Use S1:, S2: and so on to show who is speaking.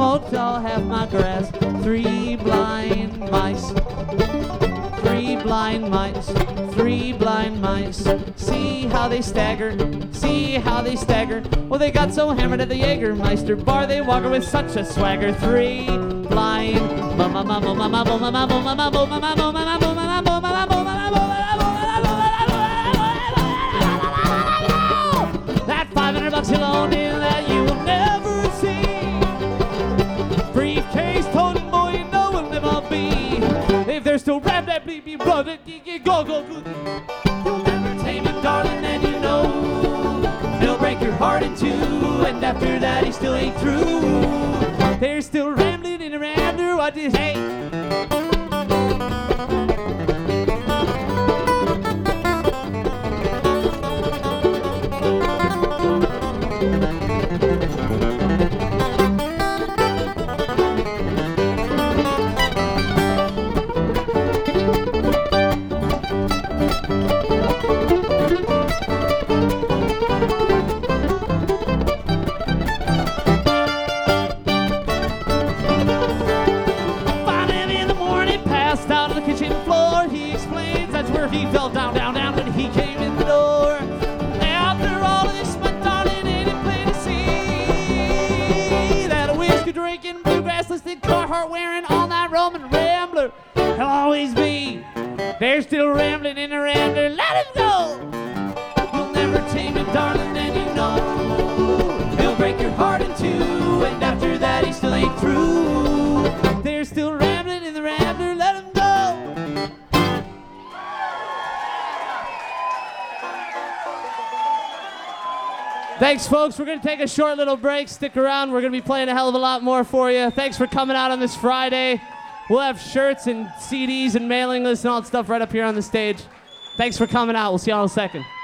S1: smoked all half my grass. Three blind mice. Three blind mice. Three blind mice. See how they stagger. See how they stagger. Well, they got so hammered at the Jägermeister bar, they walk with such a swagger. Three blind. That $500 he'll own in that you will never see. Briefcase toting boy, you know will never be. If there's still rap that bleep, you brother, go, go, go. You'll never tame him, darling, and you know he'll break your heart in two. And after that, he still ain't through. They're still rambling in a rambler. What is hey? He fell down, down, down when he came in the door. After all of this, my darling, ain't it plain to see that a whiskey drinking, bluegrass listening, Carhartt wearing, all night roaming rambler he'll always be. They're still rambling in a rambler. Let him go. You'll never tame him, darling, and you know he'll break your heart in two. And after that, he still ain't through. They're still rambling in the rambler. Let him go. Thanks, folks. We're going to take a short little break. Stick around. We're going to be playing a hell of a lot more for you. Thanks for coming out on this Friday. We'll have shirts and CDs and mailing lists and all that stuff right up here on the stage. Thanks for coming out. We'll see y'all in a second.